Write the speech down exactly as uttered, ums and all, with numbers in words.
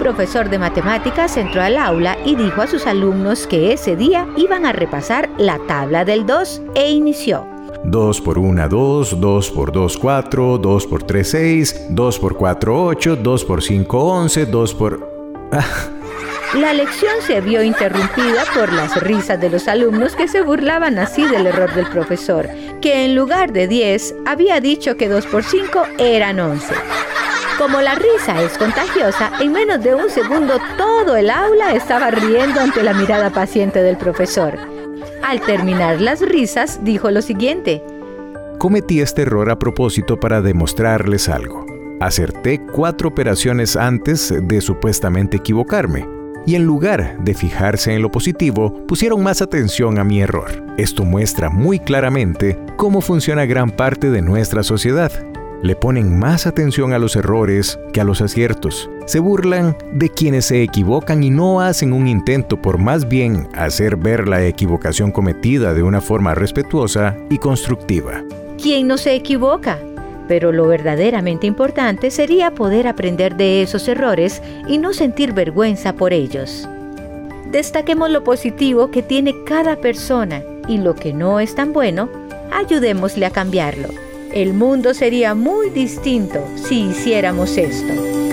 profesor de matemáticas entró al aula y dijo a sus alumnos que ese día iban a repasar la tabla del dos e inició. dos por uno, dos, dos por dos, cuatro, dos por tres, seis, dos por cuatro, ocho, dos por cinco, once, dos por... Ah. La lección se vio interrumpida por las risas de los alumnos que se burlaban así del error del profesor, que en lugar de diez había dicho que dos por cinco eran once. Como la risa es contagiosa, en menos de un segundo todo el aula estaba riendo ante la mirada paciente del profesor. Al terminar las risas, dijo lo siguiente: Cometí este error a propósito para demostrarles algo. Acerté cuatro operaciones antes de supuestamente equivocarme. Y en lugar de fijarse en lo positivo, pusieron más atención a mi error. Esto muestra muy claramente cómo funciona gran parte de nuestra sociedad. Le ponen más atención a los errores que a los aciertos. Se burlan de quienes se equivocan y no hacen un intento por más bien hacer ver la equivocación cometida de una forma respetuosa y constructiva. ¿Quién no se equivoca? Pero lo verdaderamente importante sería poder aprender de esos errores y no sentir vergüenza por ellos. Destaquemos lo positivo que tiene cada persona y lo que no es tan bueno, ayudémosle a cambiarlo. El mundo sería muy distinto si hiciéramos esto.